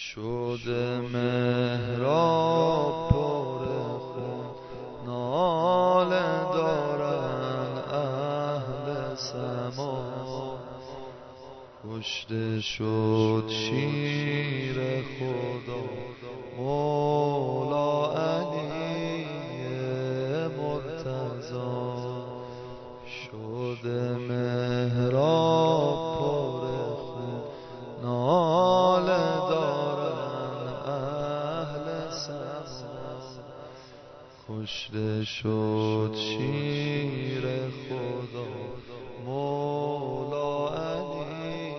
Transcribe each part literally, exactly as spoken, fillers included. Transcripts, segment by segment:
شده محراب پر خون، ناله دارن اهل سما. کشته شد شیر خدا مولا علی مرتضی. شده محراب پر خون، ناله دارن اهل سما. کشته شد شیر خدا مولا علی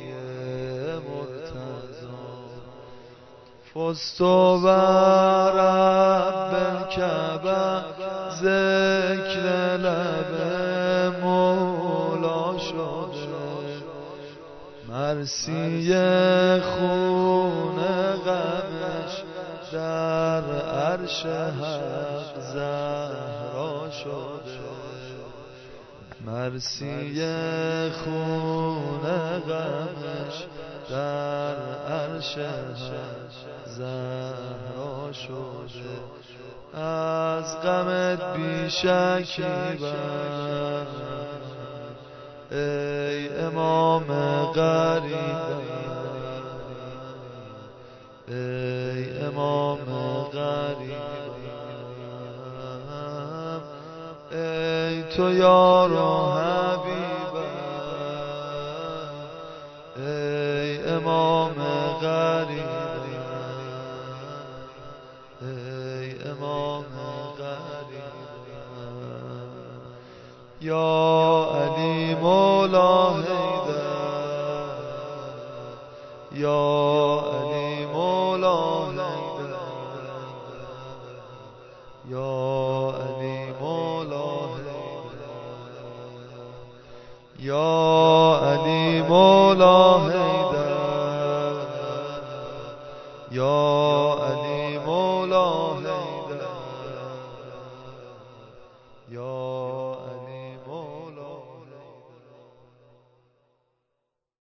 مرتضی. فزت ورب الکعبه ذکر لب مولا شده. مرسی خون غمش در عرش حق زهرا شده. مرسی خون غمش در عرش حق زهرا شده. از غمت بیشکی بر ای امام غریبم، ای امام غریبم، ای تو یار و حبیبم، ای امام غریبم، ای امام غریبم. یا علی مولا حیدر، یا علی مولا حیدر، یا علی مولا حیدر، یا علی مولا حیدر، یا علی مولا حیدر، یا